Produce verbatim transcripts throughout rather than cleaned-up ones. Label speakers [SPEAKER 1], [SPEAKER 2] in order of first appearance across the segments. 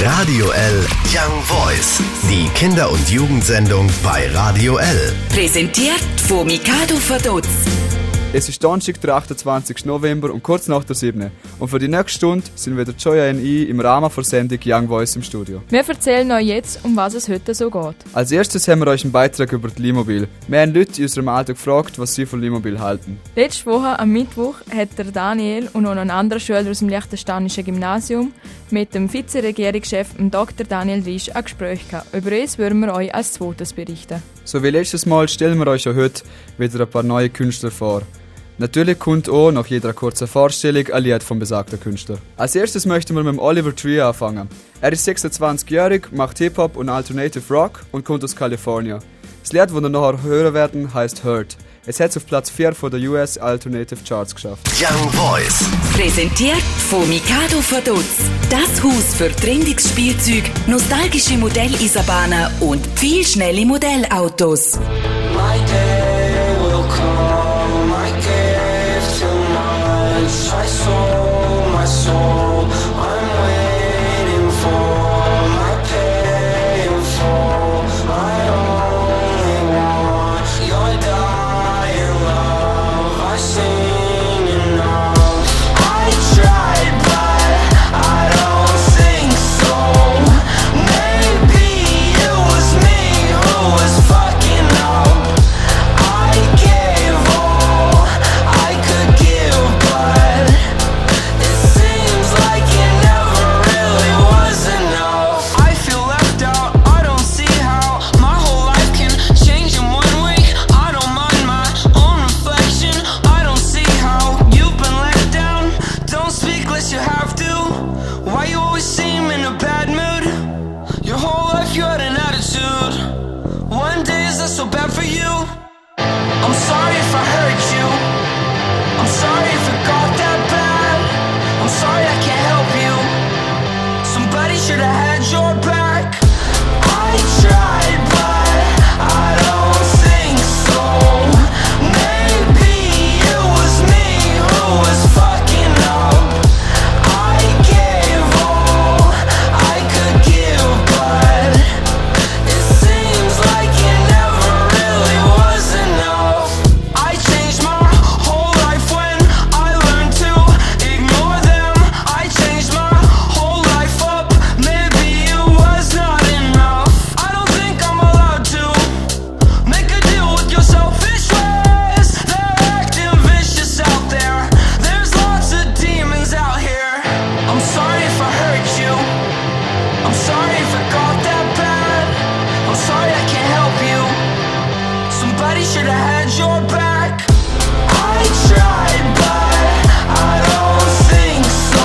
[SPEAKER 1] Radio L Young Voice, die Kinder- und Jugendsendung bei Radio L.
[SPEAKER 2] Präsentiert von Mikado Verdutz.
[SPEAKER 3] Es ist Donnerstag, der achtundzwanzigsten November und kurz nach der siebten. Und für die nächste Stunde sind wieder Joya und ich im Rahmen der Sendung Young Voice im Studio.
[SPEAKER 4] Wir erzählen euch jetzt, um was es heute so geht.
[SPEAKER 3] Als erstes haben wir euch einen Beitrag über die Limobil. Wir haben Leute in unserem Alter gefragt, was sie von Limobil halten.
[SPEAKER 4] Letzte Woche am Mittwoch hat der Daniel und noch ein anderer Schüler aus dem Liechtensteinischen Gymnasium mit dem Vizeregierungschef Doktor Daniel Risch ein Gespräch gehabt. Über das würden wir euch als zweites berichten.
[SPEAKER 3] So wie letztes Mal stellen wir euch auch heute wieder ein paar neue Künstler vor. Natürlich kommt auch nach jeder kurzen Vorstellung ein Lied vom besagten Künstler. Als erstes möchten wir mit Oliver Tree anfangen. Er ist sechsundzwanzigjährig, macht Hip-Hop und Alternative Rock und kommt aus Kalifornien. Das Lied, das wir nachher hören werden, heißt Hurt. Es hat es auf Platz vier von der U S Alternative Charts geschafft.
[SPEAKER 1] Young Voice.
[SPEAKER 2] Präsentiert von Mikado Verdutz. Das Haus für trendiges Spielzeug, nostalgische Modelleisenbahnen und viel schnelle Modellautos.
[SPEAKER 5] My day will come, I gave too much, I sold my soul, I'm waiting for my pay in full, I only want your dying love, I sing enough, I tried but I don't think so, maybe it was me who was fucking up. I gave all I could give, but it seems like it never really was enough. I feel left out, I don't see how my whole life can change in one week. I don't mind my own reflection, I don't see how you've been let down. Don't speak unless you have to. Why you always seem in a bad mood? Your whole life you had an attitude. One day is that so bad for you? I'm sorry if I hurt you. I'm sorry if it got that bad. I'm sorry I can't help you. Somebody should have had your back. I tried, but I don't think so. Maybe it was me who was fucking up. I gave all I could give, but it seems like it never really was enough. I changed my whole life when I learned to ignore them. I changed my whole life up, maybe it was not enough. I don't think I'm allowed to make a deal with your selfish ways. They're acting vicious out there. There's lots of demons out here. I'm sorry if I hurt you. I'm sorry if it got that bad. I'm sorry I can't help you. Somebody should have had your back. I tried, but I don't think so.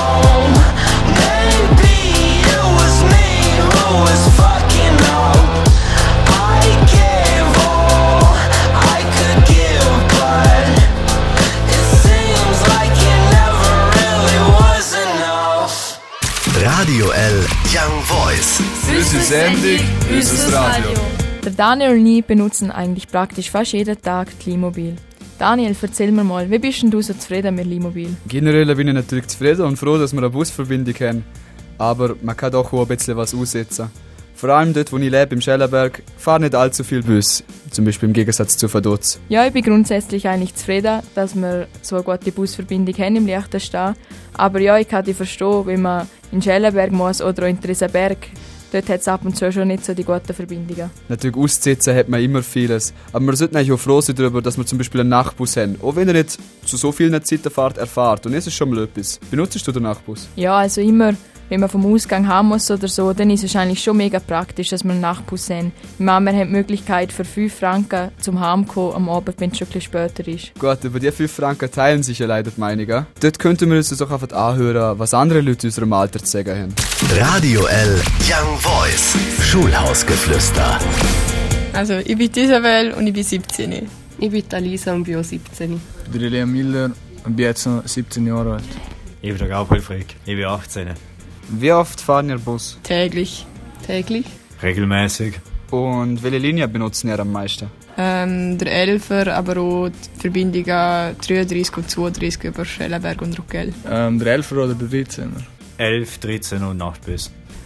[SPEAKER 5] Maybe it was me who was fucking up. I gave all I could give, but it seems like it never really was enough.
[SPEAKER 1] Radio L Young Voice.
[SPEAKER 3] Unsere Sendung, unser Radio.
[SPEAKER 4] Der Daniel und ich benutzen eigentlich praktisch fast jeden Tag die Limobil. Daniel, erzähl mir mal, wie bist denn du so zufrieden mit Limobil?
[SPEAKER 3] Generell bin ich natürlich zufrieden und froh, dass wir eine Busverbindung haben. Aber man kann doch auch ein bisschen was aussetzen. Vor allem dort, wo ich lebe, im Schellenberg, fahren nicht allzu viele Busse. Zum Beispiel im Gegensatz zu Verdutz.
[SPEAKER 4] Ja, ich bin grundsätzlich eigentlich zufrieden, dass wir so eine gute Busverbindung haben im Liechtenstein. Aber ja, ich kann dich verstehen, wenn man in Schellenberg muss oder auch in Triesenberg. Dort hat es ab und zu schon nicht so die guten Verbindungen.
[SPEAKER 3] Natürlich auszusetzen hat man immer vieles. Aber wir sollten eigentlich auch froh sein darüber, dass wir zum Beispiel einen Nachtbus haben. Auch wenn er nicht zu so vielen Zeitenfahrt erfahrt. Und das ist schon mal etwas. Benutzt du den Nachtbus?
[SPEAKER 4] Ja, also immer, wenn man vom Ausgang haben muss oder so, dann ist es eigentlich schon mega praktisch, dass wir einen Nachtbus haben. Wir haben die Möglichkeit für fünf Franken zum Heimkommen am Abend, wenn es schon ein bisschen später ist.
[SPEAKER 3] Gut, über die fünf Franken teilen sich ja leider die Meinungen. Dort könnten wir uns doch einfach anhören, was andere Leute in unserem Alter zu sagen haben.
[SPEAKER 1] Radio L Young Voice. Schulhausgeflüster.
[SPEAKER 6] Also, ich bin Isabel und ich bin siebzehn.
[SPEAKER 7] Ich bin Alisa und bin auch siebzehn.
[SPEAKER 8] Ich bin Liam Miller und bin jetzt noch siebzehn Jahre alt.
[SPEAKER 9] Ich bin der Gabriel Frick, ich bin achtzehn.
[SPEAKER 3] Wie oft fahren ihr Bus?
[SPEAKER 6] Täglich.
[SPEAKER 7] Täglich?
[SPEAKER 9] Regelmäßig.
[SPEAKER 3] Und welche Linie benutzen ihr am meisten?
[SPEAKER 6] Ähm, der Elfer, aber auch die Verbindungen dreiunddreißig und zweiunddreißig über Schellenberg und Ruckell.
[SPEAKER 8] Ähm, der Elfer oder der dreizehner?
[SPEAKER 9] elf, dreizehn und Nachtbus.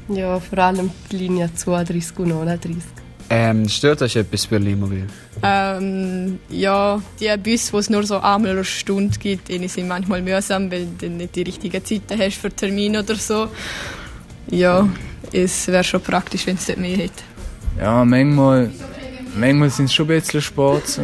[SPEAKER 7] Ja, vor allem die Linie zweiunddreißig und neununddreißig.
[SPEAKER 3] Ähm, stört euch etwas Berlinmobil?
[SPEAKER 6] Ähm, ja, die Busse, die es nur so einmal eine Stunde gibt, die sind manchmal mühsam, weil du nicht die richtigen Zeiten hast für Termine oder so. Ja, es wäre schon praktisch, wenn es dort mehr hätte.
[SPEAKER 8] Ja, manchmal, manchmal sind es schon ein bisschen Sport. So.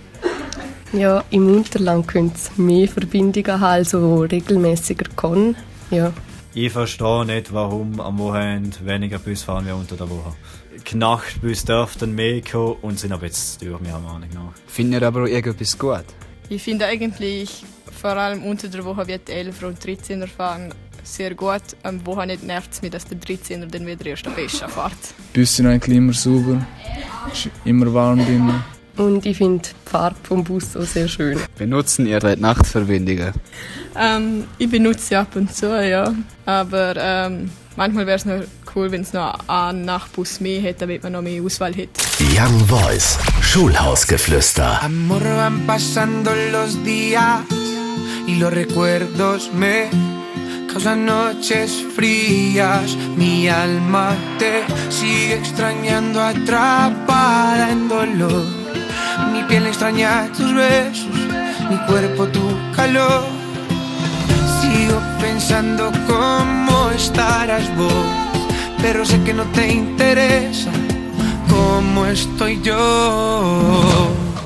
[SPEAKER 7] Ja, im Unterland könnte es mehr Verbindungen haben, also regelmäßiger kommen. Ja.
[SPEAKER 9] Ich verstehe nicht, warum am Wochenende weniger Bus fahren wie unter der Woche. Die Nachtbus dürften mehr kommen und sind aber jetzt zu teuer, meiner Meinung nach.
[SPEAKER 3] Findet ihr aber auch irgendetwas gut?
[SPEAKER 6] Ich finde eigentlich, vor allem unter der Woche wird die elfer und dreizehner fahren sehr gut. Am Wochenende nervt es mich, dass der dreizehner dann wieder erst am besten fährt.
[SPEAKER 8] Die Busse sind eigentlich immer sauber, ist immer warm drin.
[SPEAKER 7] Und ich finde die Farbe vom Bus auch sehr schön.
[SPEAKER 3] Benutzen ihr die Nachtverbindungen?
[SPEAKER 6] Ähm, ich benutze sie ab und zu, ja. Aber ähm, manchmal wäre es noch cool, wenn es noch einen Nachtbus mehr hätte, damit man noch mehr Auswahl hätte.
[SPEAKER 1] Young Voice, Schulhausgeflüster.
[SPEAKER 5] Amor, van pasando los días y los recuerdos me causan noches frías. Mi alma te sigue extrañando, atrapada en dolor. Mi piel extraña tus besos, mi cuerpo tu calor. Sigo pensando cómo estarás vos, pero sé que no te interesa cómo estoy yo.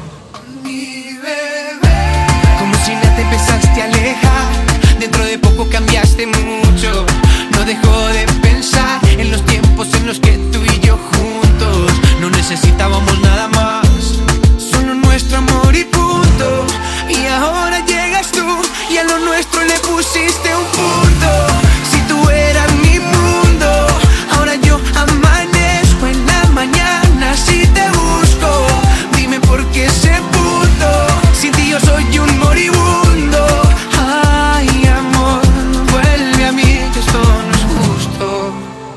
[SPEAKER 5] Mi bebé, como si nada te empezaste a alejar, dentro de poco cambiaste mucho. No dejo de pensar en los tiempos en los que tú y yo juntos no necesitábamos nada más, solo nuestro amor y punto. Y ahora llegas tú y a lo nuestro le pusiste un punto. Si tú eras mi mundo, ahora yo amanezco en la mañana. Si te busco, dime por qué ese punto. Sin ti yo soy un moribundo. Ay, amor, vuelve a mí, que esto no es justo.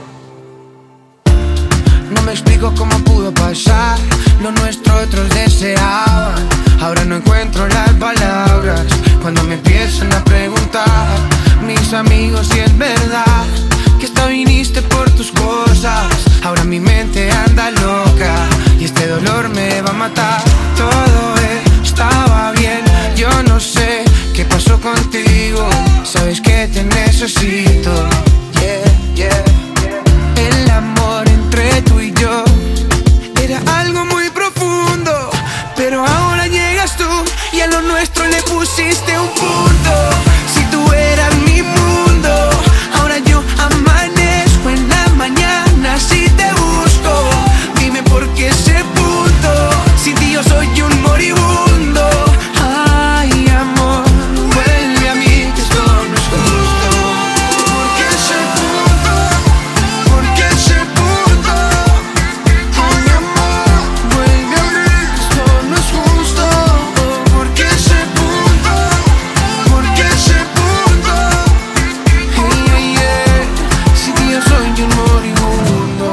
[SPEAKER 5] No me explico cómo pudo pasar, lo nuestro otros deseaban. Ahora no encuentro las palabras cuando me empiezan a preguntar mis amigos si es verdad que hasta viniste por tus cosas. Ahora mi mente anda loca y este dolor me va a matar. Todo estaba bien, yo no sé qué pasó contigo. Sabes que te necesito, yeah, yeah. El amor entre tú y yo era algo muy profundo, pero ahora llegas tú y a lo nuestro le pusiste un punto. Si tú eras mi mundo, ahora yo amanezco en la mañana. Si te busco, dime por qué ese punto. Sin ti yo soy un moribundo. Ay, amor, vuelve a mí, que esto no es justo. ¿Por qué ese punto? ¿Por qué ese punto? Ay, amor, vuelve a mí, que esto no es justo. ¿Por qué ese punto? ¿Por qué ese punto? Hey, hey, hey. Si ti yo soy un moribundo.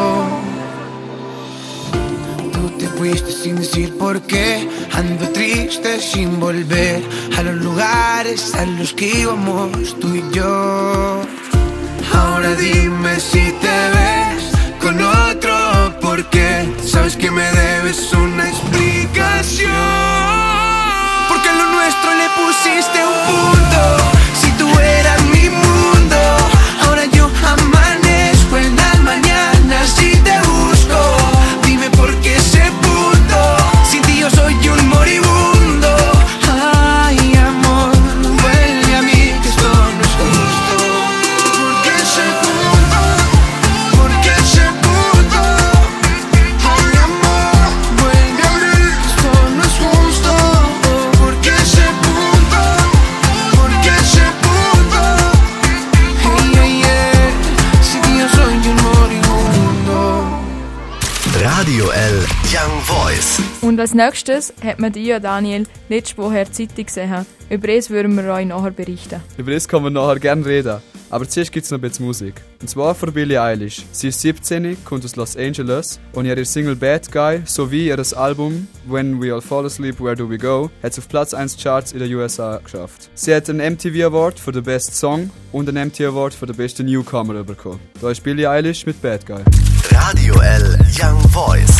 [SPEAKER 5] Tú te fuiste sin decir por qué. Ando triste sin volver a los lugares a los que íbamos tú y yo. Ahora dime si te ves con otro, porque sabes que me debes una explicación. Porque a lo nuestro le pusiste un punto. Si tú eras mi mundo, ahora yo amanezco en la mañana. Si te busco, dime por qué ese punto. Sin ti yo soy un moribundo. Ay, amor, vuelve a mí, que esto no es justo. ¿Por qué ese punto? ¿Por qué ese punto? Ay, amor, vuelve
[SPEAKER 1] Young Voice.
[SPEAKER 4] Und als nächstes hat man die, Daniel, letzte Woche in der Zeitung gesehen. Über das würden wir euch nachher berichten.
[SPEAKER 3] Über das können wir nachher gerne reden. Aber zuerst gibt es noch ein bisschen Musik. Und zwar von Billie Eilish. Sie ist siebzehn, kommt aus Los Angeles und ihre Single Bad Guy sowie ihr Album When We All Fall Asleep, Where Do We Go hat es auf Platz eins Charts in den U S A geschafft. Sie hat einen M T V Award für den Best Song und einen M T V Award für den besten Newcomer bekommen. Da ist Billie Eilish mit Bad Guy.
[SPEAKER 1] Radio L Young Voice.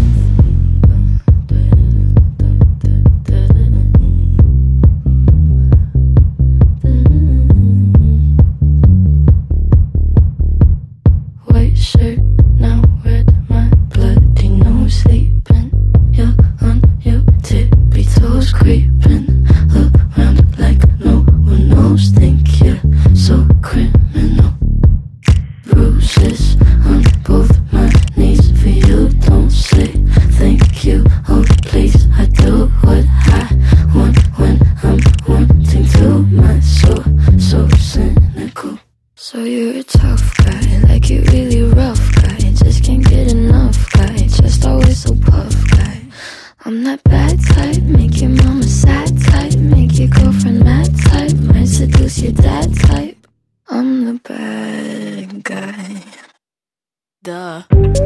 [SPEAKER 10] Shirt now red, my bloody nose sleeping. You're on your tippy toes, creeping around like no one knows. Think you're so criminal. Bruises on both my knees for you. Don't say thank you, oh please. I do what I want when I'm wanting to. My soul so cynical. So you're a tough guy, like you really rough guy. Just can't get enough guy, just always so puff guy. I'm that bad type, make your mama sad type, make your girlfriend mad type, might seduce your dad type. I'm the bad guy. Duh.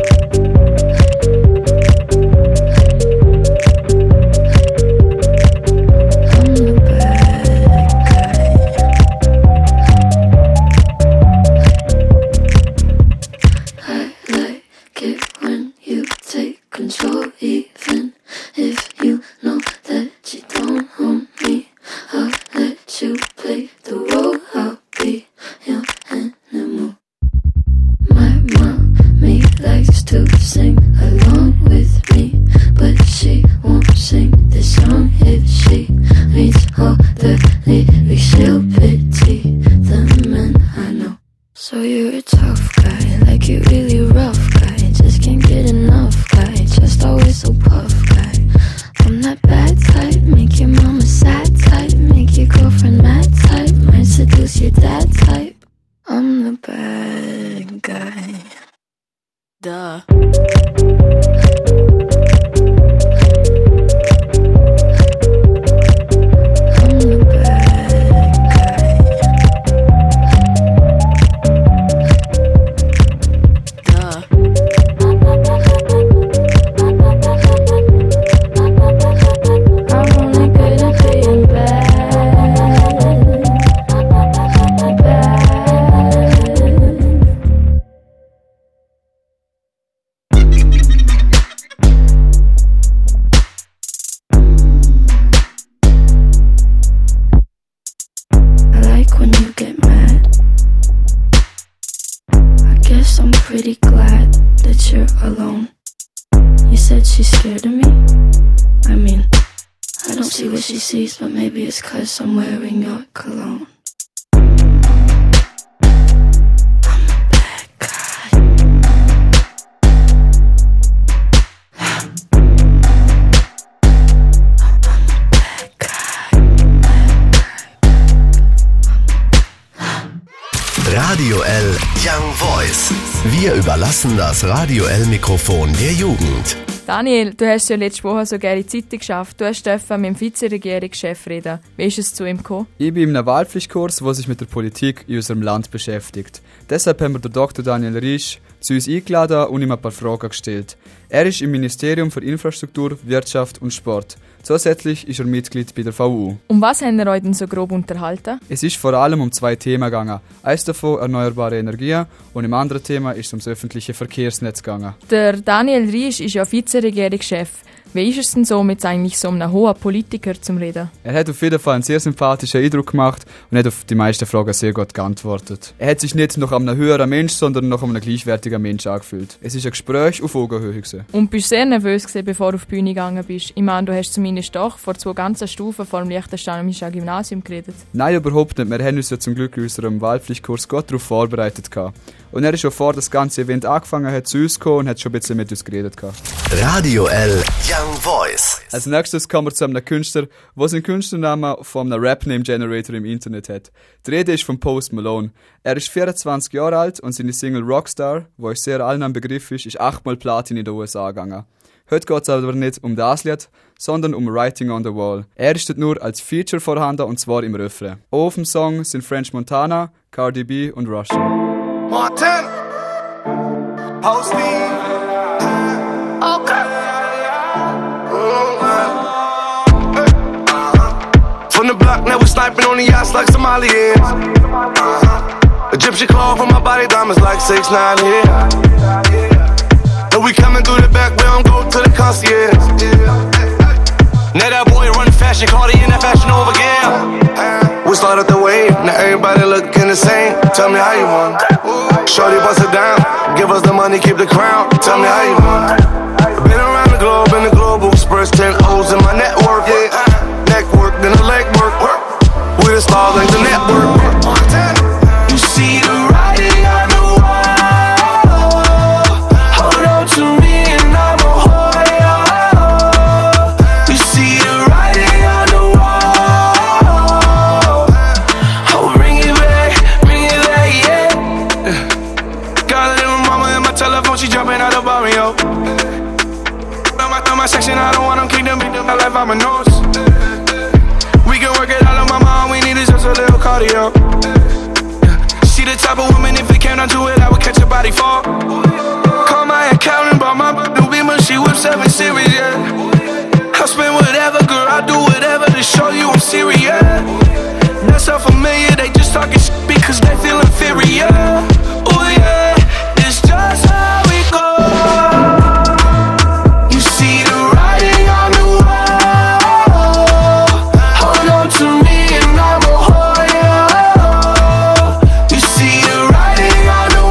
[SPEAKER 10] Control, even if you know that you don't own me. I'll let you play the role, I'll be your animal. My mommy likes to sing along with me, but she won't sing this song if she reads all the lyrics. She'll pity the men I know. So you're a tough guy, like you really rough guy, just can't get enough guy, just always so puff guy. I'm that bad type, make your mama sad type, make your girlfriend mad type, might seduce your dad type. I'm the bad guy. Duh. I'm pretty glad that you're alone. You said she's scared of me? I mean, I don't see what she sees, but maybe it's 'cause I'm wearing your cologne.
[SPEAKER 1] Radio L Young Voice. Wir überlassen das Radio L-Mikrofon der Jugend.
[SPEAKER 4] Daniel, du hast ja letzte Woche sogar in die Zeitung geschafft. Du hast mit dem Vizeregierungschef reden. Wie ist es zu ihm gekommen?
[SPEAKER 3] Ich bin in einem Wahlpflichtkurs, der sich mit der Politik in unserem Land beschäftigt. Deshalb haben wir den Doktor Daniel Riesch zu uns eingeladen und ihm ein paar Fragen gestellt. Er ist im Ministerium für Infrastruktur, Wirtschaft und Sport. Zusätzlich ist er Mitglied bei der V U.
[SPEAKER 4] Um was haben wir euch denn so grob unterhalten?
[SPEAKER 3] Es ist vor allem um zwei Themen gegangen. Eines davon erneuerbare Energien und im anderen Thema ist es ums öffentliche Verkehrsnetz gegangen.
[SPEAKER 4] Der Daniel Riesch ist ja Vizeregierungschef. Wie ist es denn so, mit eigentlich so einem hohen Politiker zu reden?
[SPEAKER 3] Er hat auf jeden Fall einen sehr sympathischen Eindruck gemacht und hat auf die meisten Fragen sehr gut geantwortet. Er hat sich nicht nach einem höheren Mensch, sondern nach einem gleichwertigen Mensch angefühlt. Es ist ein Gespräch auf Augenhöhe gewesen.
[SPEAKER 4] Und bist du sehr nervös gewesen, bevor du auf die Bühne gegangen bist? Ich meine, du hast zumindest doch vor zwei ganzen Stufen vor dem Liechtensteinischen Gymnasium geredet.
[SPEAKER 3] Nein, überhaupt nicht. Wir haben uns ja zum Glück in unserem Wahlpflichtkurs gut darauf vorbereitet gehabt. Und er ist schon vor das ganze Event angefangen hat, zu uns gekommen und hat schon ein bisschen mit uns geredet gehabt.
[SPEAKER 1] Radio L Young Voice.
[SPEAKER 3] Als nächstes kommen wir zu einem Künstler, der seinen Künstlernamen von einem Rap-Name-Generator im Internet hat. Die Rede ist von Post Malone. Er ist vierundzwanzig Jahre alt und seine Single Rockstar, die euch sehr allen ein Begriff ist, ist achtmal Platin in den U S A gegangen. Heute geht es aber nicht um das Lied, sondern um Writing on the Wall. Er ist dort nur als Feature vorhanden und zwar im Refrain. Auch auf dem Song sind French Montana, Cardi B und Russian.
[SPEAKER 5] Montana, Posty, okay. From the block, now we sniping on the yachts like Somalians. Uh-huh. Egyptian claw from my body, diamonds like six nine here. And we coming through the back, we don't go to the concierge. Now that boy run fashion, Cardi in that fashion over again. We started the wave, now everybody looking the same. Tell me how you want. Shorty bust it down, give us the money, keep the crown. Tell me how you want. Been around the globe, in the global express, ten O's in my network, yeah. Neck work, then the leg work. We the stars like the network. You see the writing on the wall. Hold on to me and I'm a whore. You see the writing on the wall. Oh, bring it back, bring it back, yeah. Got a little mama in my telephone, she jumping out the barrio. On my, on my section, I don't want them kick them, beat them, I like I'm a nose. We can work it out on my mom, we need is just a little cardio. She the type of woman, if it came down to it, I would catch a body fall. Call my accountant, bought my new beamer, she whips seven series, yeah. I spend whatever, girl, I do whatever to show you I'm serious. That's so familiar, they just talking shit because they feel inferior. Oh yeah, it's just how we go. You see the writing on the wall. Hold on to me and I'm a whore. You see the writing on the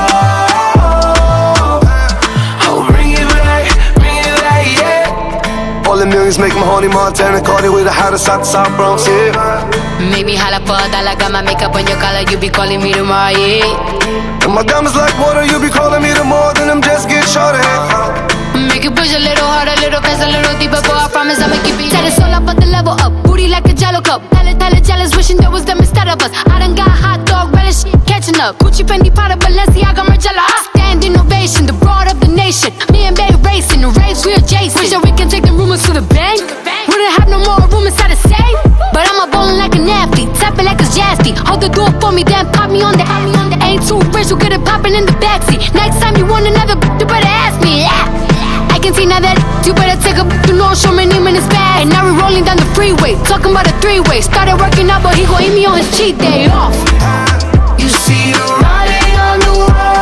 [SPEAKER 5] wall. Oh, bring it back, bring it back, yeah. All the millions make my honey Montana, Cardi with the hottest out the South Bronx, yeah.
[SPEAKER 11] Make me holla for a dollar, got my makeup on your collar, you be calling me tomorrow, yeah.
[SPEAKER 5] And my diamonds like water, you be calling me the more than them just get shorter.
[SPEAKER 11] Make it push a little harder, a little faster, a little deeper, boy, I promise I'ma keep it. Tell it all up, but the level up, booty like a jello cup. Tell it, tell it, jealous, wishing there was them instead of us. I done got hot dog, relish, catching up. Gucci, Fendi, Prada, Balenciaga, Margiela. I stand innovation, the broad of the nation. Me and Babe racing, the race we adjacent. Wish that we can take the rumors to the bank. Wouldn't have no more room inside the safe. But I'm a ballin' like an athlete, tapping like a Jasty. Hold the door for me, then pop me on the, pop me on the. Ain't too rich, we'll get it poppin' in the backseat. Next time you want another, you better ask me. I can see now that you better take a, you know, show me name in his bag. And now we're rolling down the freeway, talking about a three-way. Started working out, but he gon' eat me on his cheat day off.
[SPEAKER 5] You see the writing on the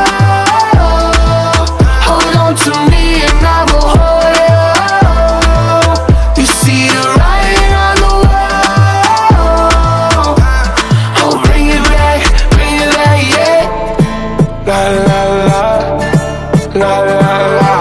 [SPEAKER 5] wall. Hold on to me and I will hold you. You see the writing on the wall. Oh, bring it back, bring it back, yeah. La la la, la la la.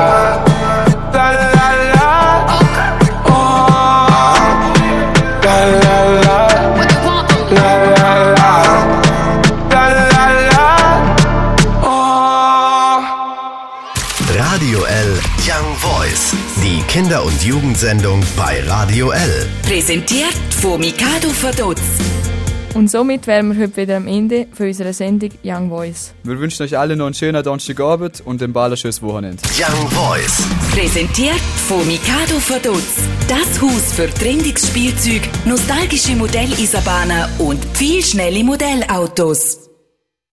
[SPEAKER 1] Radio L Young Voice. Die Kinder- und Jugendsendung bei Radio L.
[SPEAKER 2] Präsentiert von Mikado Verdutz.
[SPEAKER 4] Und somit wären wir heute wieder am Ende von unserer Sendung Young Voice.
[SPEAKER 3] Wir wünschen euch alle noch einen schönen Donnerstagabend und ein balles schönes Wochenende.
[SPEAKER 1] Young Voice.
[SPEAKER 2] Präsentiert von Mikado Verdutz. Das Haus für Trendungsspielzeug, nostalgische Modelleisenbahnen und viel schnelle Modellautos.